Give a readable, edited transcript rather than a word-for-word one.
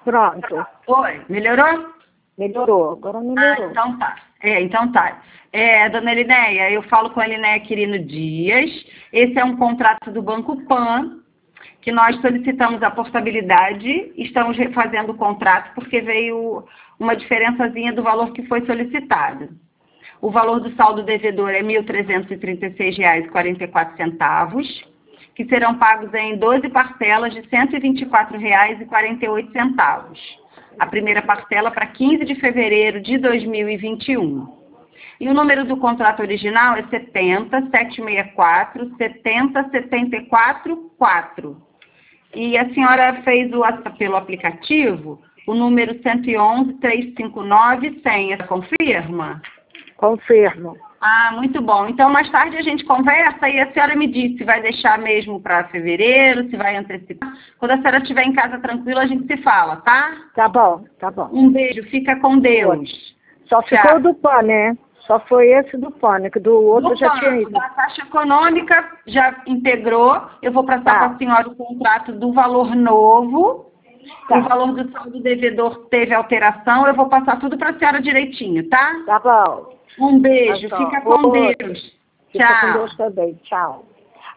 Pronto. Oi, melhorou? Melhorou. Agora melhorou. Então tá. Então tá. Dona Elinéia, eu falo com a Elinéia Quirino Dias. Esse é um contrato do Banco Pan, que nós solicitamos a portabilidade. Estamos refazendo o contrato porque veio uma diferençazinha do valor que foi solicitado. O valor do saldo devedor é R$ 1.336,44, que serão pagos em 12 parcelas de R$ 124,48. A primeira parcela para 15 de fevereiro de 2021. E o número do contrato original é 70-764-70-744-4. E a senhora fez pelo aplicativo o número 111-359-100. Confirma? Confirmo. Muito bom. Então, mais tarde a gente conversa e a senhora me diz se vai deixar mesmo para fevereiro, se vai antecipar. Quando a senhora estiver em casa tranquila, a gente se fala, tá? Tá bom, tá bom. Um beijo, fica com Deus. Só ficou do PAN, né? Só foi esse do PAN, né? Que do outro já tinha ido. A Caixa Econômica já integrou. Eu vou passar para a senhora o contrato do valor novo. Tá. O valor do saldo devedor teve alteração. Eu vou passar tudo para a senhora direitinho, tá? Tá bom. Um beijo, Tá, fica com Deus. Fica com Tchau. Deus também. Tchau.